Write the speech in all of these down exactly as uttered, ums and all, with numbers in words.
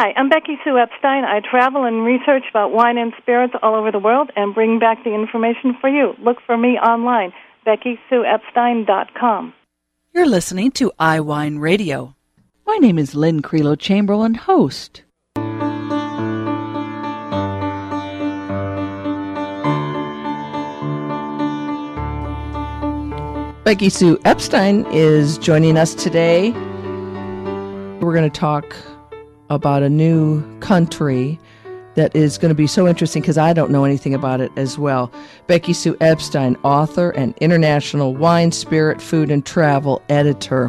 Hi, I'm Becky Sue Epstein. I travel and research about wine and spirits all over the world and bring back the information for you. Look for me online, Becky Sue Epstein dot com. You're listening to iWine Radio. My name is Lynn Creelo Chamberlain, host. Becky Sue Epstein is joining us today. We're going to talk about a new country that is going to be so interesting because I don't know anything about it as well. Becky Sue Epstein, author and international wine, spirit, food, and travel editor,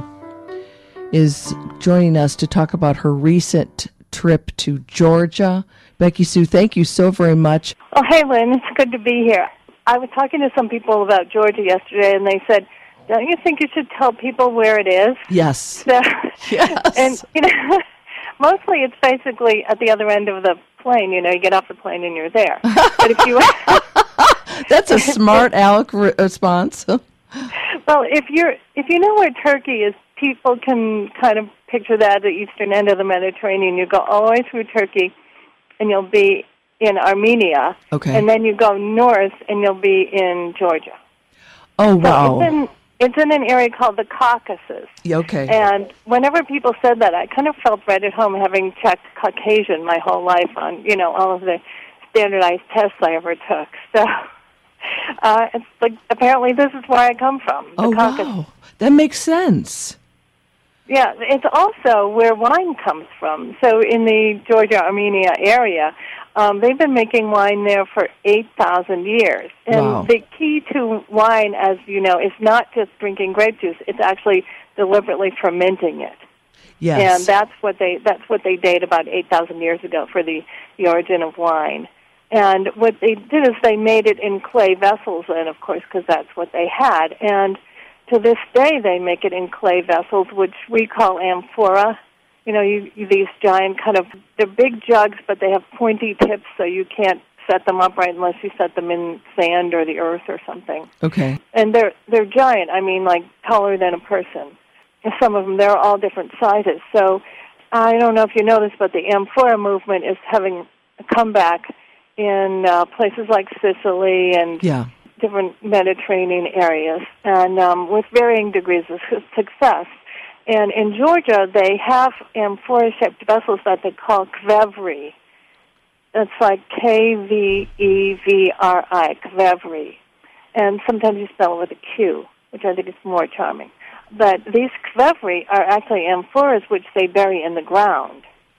is joining us to talk about her recent trip to Georgia. Becky Sue, thank you so very much. Oh, hey, Lynn. It's good to be here. I was talking to some people about Georgia yesterday, and they said, don't you think you should tell people where it is? Yes. So, yes. And, you know, mostly it's basically at the other end of the plane. You know, you get off the plane and you're there. But if you That's a smart Alec re- response. Well, if you're if you know where Turkey is, people can kind of picture that at the eastern end of the Mediterranean. You go all the way through Turkey, and you'll be in Armenia. Okay. And then you go north, and you'll be in Georgia. Oh, wow. So it's in, it's in an area called the Caucasus. Okay. And whenever people said that, I kind of felt right at home, having checked Caucasian my whole life on, you know, all of the standardized tests I ever took. So uh, it's like, apparently this is where I come from, the oh, Caucasus. Wow. That makes sense. Yeah, it's also where wine comes from. So in the Georgia-Armenia area, um, they've been making wine there for eight thousand years. And wow. the key to wine, as you know, is not just drinking grape juice. It's actually deliberately fermenting it. Yes. And that's what they that's what they date about eight thousand years ago for the, the origin of wine. And what they did is they made it in clay vessels, and of course, because that's what they had. And to this day, they make it in clay vessels, which we call amphora. You know, you, you, these giant kind of, they're big jugs, but they have pointy tips, so you can't set them upright unless you set them in sand or the earth or something. Okay. And they're they're giant. I mean, like taller than a person. And some of them, they're all different sizes. So I don't know if you noticed, but the amphora movement is having a comeback in uh, places like Sicily and yeah. different Mediterranean areas, and um, with varying degrees of success. And in Georgia, they have amphora-shaped vessels that they call kvevri. It's like K V E V R I, kvevri. And sometimes you spell it with a Q, which I think is more charming. But these kvevri are actually amphoras which they bury in the ground.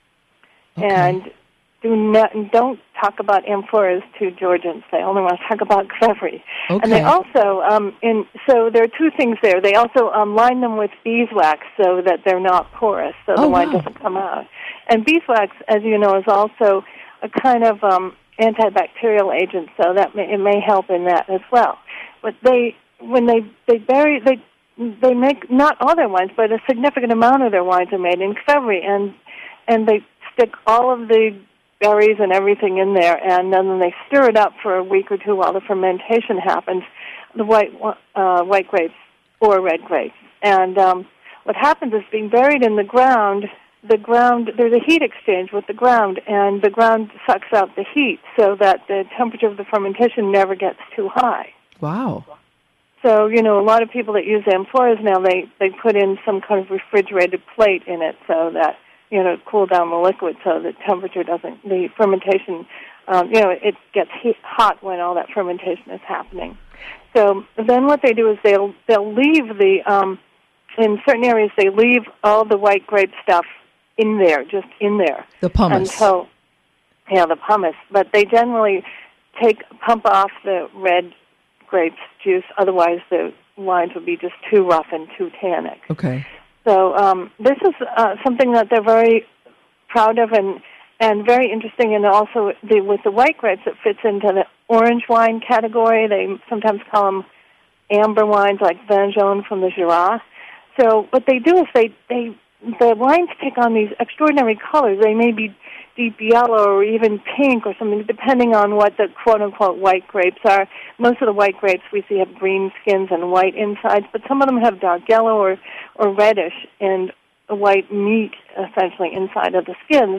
Okay. And do not, don't talk about amphoras to Georgians. They only want to talk about kvevri. Okay. And they also, um, in so there are two things there. They also um, line them with beeswax so that they're not porous, so the oh, wine wow. doesn't come out. And beeswax, as you know, is also a kind of um, antibacterial agent, so that may, it may help in that as well. But they, when they they bury, they they make not all their wines, but a significant amount of their wines are made in kvevri, and and they stick all of the berries and everything in there, and then they stir it up for a week or two while the fermentation happens, the white uh, white grapes or red grapes. And um, what happens is, being buried in the ground, the ground, there's a heat exchange with the ground, and the ground sucks out the heat so that the temperature of the fermentation never gets too high. Wow. So, you know, a lot of people that use amphoras now, they, they put in some kind of refrigerated plate in it so that, you know, cool down the liquid so the temperature doesn't, the fermentation, um, you know, it gets heat, hot when all that fermentation is happening. So then what they do is they'll they'll leave the, um, in certain areas, they leave all the white grape stuff in there, just in there. The pumice. Until, yeah, the pumice. But they generally take, pump off the red grape juice, otherwise the wines would be just too rough and too tannic. Okay. So um, this is uh, something that they're very proud of and, and very interesting, and also the, with the white grapes, it fits into the orange wine category. They sometimes call them amber wines, like Vin Jaune from the Jura. So what they do is they, they the wines take on these extraordinary colors. They may be deep yellow or even pink or something, depending on what the quote-unquote white grapes are. Most of the white grapes we see have green skins and white insides, but some of them have dark yellow or, or reddish and white meat, essentially, inside of the skins.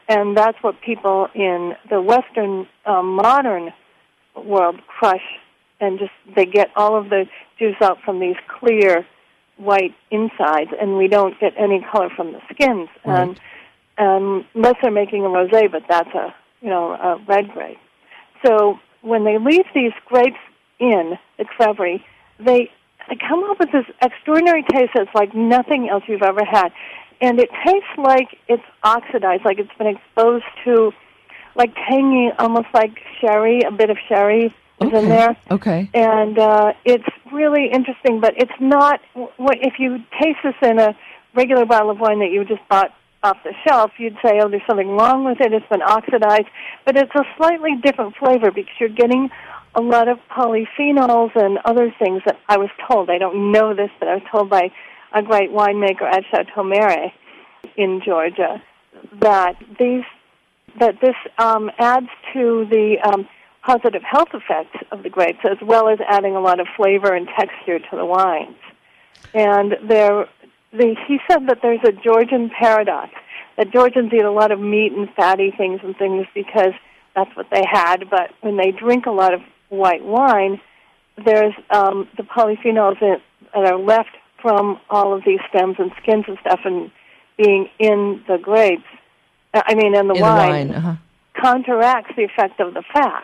and that's what people in the Western uh, modern world crush, and just they get all of the juice out from these clear white insides, and we don't get any color from the skins. Right. And um, unless they're making a rosé, but that's a you know a red grape. So when they leave these grapes in the Kvevri, they they come up with this extraordinary taste that's like nothing else you've ever had, and it tastes like it's oxidized, like it's been exposed to, like tangy, almost like sherry. A bit of sherry is Okay. in there. Okay. And uh, it's really interesting, but it's not, what, if you taste this in a regular bottle of wine that you just bought off the shelf, you'd say, oh, there's something wrong with it, it's been oxidized. But it's a slightly different flavor because you're getting a lot of polyphenols and other things that I was told. I don't know this, but I was told by a great winemaker at Chateau Mare in Georgia that these that this um, adds to the um, positive health effects of the grapes, as well as adding a lot of flavor and texture to the wines. And there, the, he said that there's a Georgian paradox, that Georgians eat a lot of meat and fatty things and things because that's what they had, but when they drink a lot of white wine, there's um, the polyphenols that are left from all of these stems and skins and stuff and being in the grapes, I mean in the In wine, the wine, uh-huh. counteracts the effect of the fat.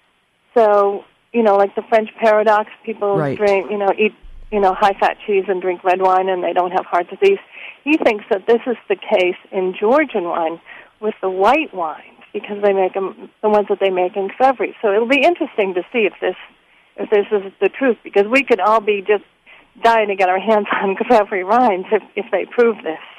So, you know, like the French paradox, people Right. drink, you know, eat, you know, high-fat cheese and drink red wine and they don't have heart disease. He thinks that this is the case in Georgian wine with the white wines because they make them, the ones that they make in Kvevri. So it'll be interesting to see if this, if this is the truth, because we could all be just dying to get our hands on Kvevri wines if, if they prove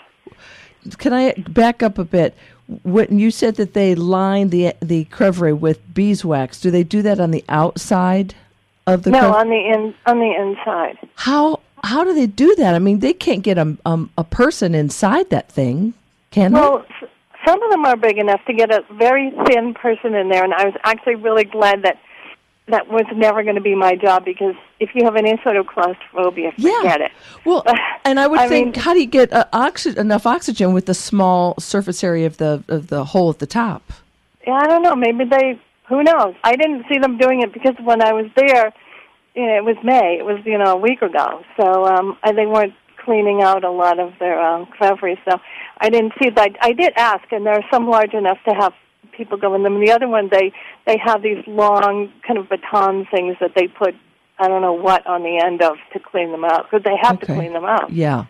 this. Can I back up a bit? When you said that they line the the Kvevri with beeswax, do they do that on the outside of the? No, Kvevri? on the in on the inside. How how do they do that? I mean, they can't get a um, a person inside that thing, can Well, s- some of them are big enough to get a very thin person in there, and I was actually really glad that that was never going to be my job, because if you have any sort of claustrophobia, Yeah. forget it. Well, and I would I think, mean- how do you get uh, oxy- enough oxygen with the small surface area of the of the hole at the top? Yeah, I don't know. Maybe they, who knows? I didn't see them doing it because when I was there, you know, it was May. It was, you know, a week ago. So um, I, they weren't cleaning out a lot of their um, Kvevri, so I didn't see that. I did ask, and there are some large enough to have people go in them. The other one, they, they have these long kind of baton things that they put, I don't know what, on the end of to clean them out, because they have Okay. to clean them out. Yeah.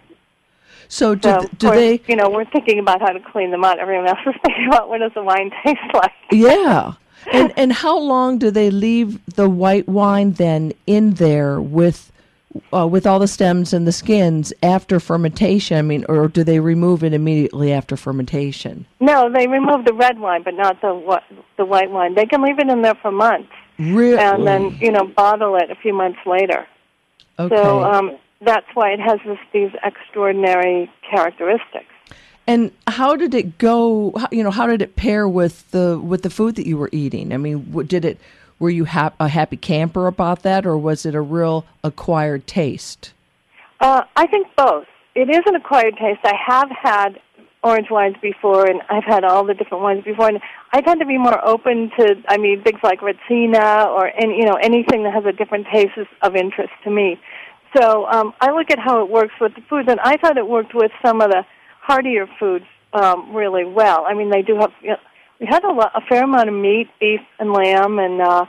So do So, th- of do course, they? you know, we're thinking about how to clean them out. Everyone else is thinking about what does the wine taste like. Yeah. And and how long do they leave the white wine then in there with uh, with all the stems and the skins after fermentation? I mean, or do they remove it immediately after fermentation? No, they remove the red wine, but not the wh- the white wine. They can leave it in there for months, Really? and then you know bottle it a few months later. Okay. So um, that's why it has this, these extraordinary characteristics. And how did it go? how- You know, how did it pair with the with the food that you were eating? I mean, what, did it? Were you hap- a happy camper about that, or was it a real acquired taste? Uh, I think both. It is an acquired taste. I have had orange wines before, and I've had all the different wines before, and I tend to be more open to, I mean, things like Retsina or any, you know, anything that has a different taste is of interest to me. So um, I look at how it works with the foods, and I thought it worked with some of the heartier foods um, really well. I mean, they do have, you know, we had a, lot, a fair amount of meat, beef and lamb, and uh,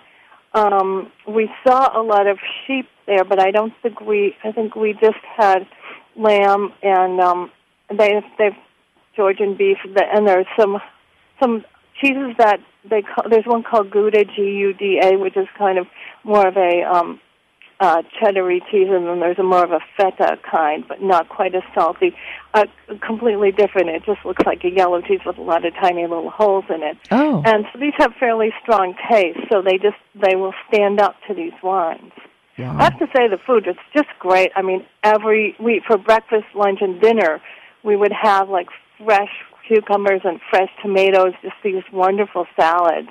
um, we saw a lot of sheep there, but I don't think we, I think we just had lamb, and um, they they've Georgian beef, and there's some some cheeses that they call, there's one called Gouda, G U D A, which is kind of more of a um, uh, cheddar-y cheese, and then there's a more of a feta kind, but not quite as salty. Uh, completely different. It just looks like a yellow cheese with a lot of tiny little holes in it. Oh. And so these have fairly strong taste, so they just they will stand up to these wines. Wow. I have to say the food, it's just great. I mean, every week for breakfast, lunch, and dinner, we would have like fresh cucumbers and fresh tomatoes, just these wonderful salads.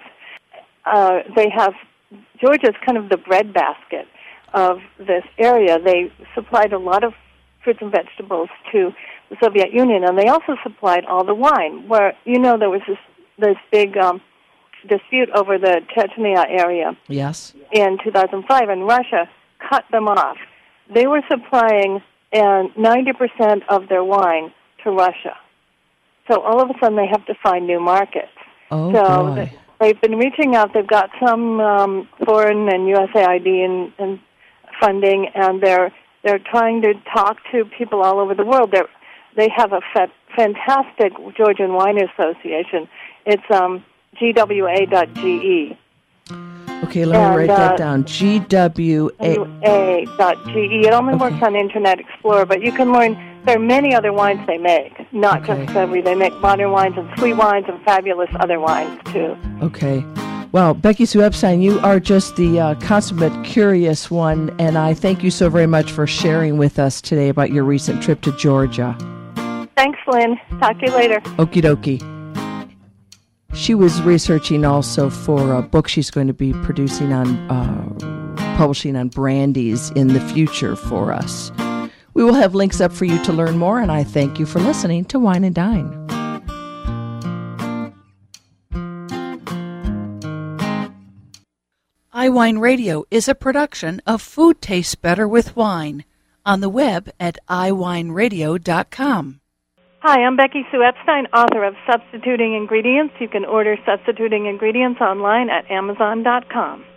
Uh, they have, Georgia's kind of the breadbasket of this area. They supplied a lot of fruits and vegetables to the Soviet Union, and they also supplied all the wine, where, you know, there was this this big um, dispute over the Chechnya area Yes. in two thousand five, and Russia cut them off. They were supplying and ninety percent of their wine to Russia. So all of a sudden they have to find new markets. Oh, so boy. They, they've been reaching out. They've got some um, foreign and U S A I D and, and funding, and they're they're trying to talk to people all over the world. They they have a fa- fantastic Georgian Wine Association. It's um, G W A dot G E. Okay, let me and, write uh, that down. G W A. A dot G E. It only Okay. works on Internet Explorer, but you can learn. There are many other wines they make, not Okay. just February. They make modern wines and sweet wines and fabulous other wines, too. Okay. Well, Becky Sue Epstein, you are just the uh, consummate curious one, and I thank you so very much for sharing with us today about your recent trip to Georgia. Thanks, Lynn. Talk to you later. Okie dokie. She was researching also for a book she's going to be producing on, uh, publishing on brandies in the future for us. We will have links up for you to learn more, and I thank you for listening to Wine and Dine. iWine Radio is a production of Food Tastes Better with Wine, on the web at i wine radio dot com. Hi, I'm Becky Sue Epstein, author of Substituting Ingredients. You can order Substituting Ingredients online at amazon dot com.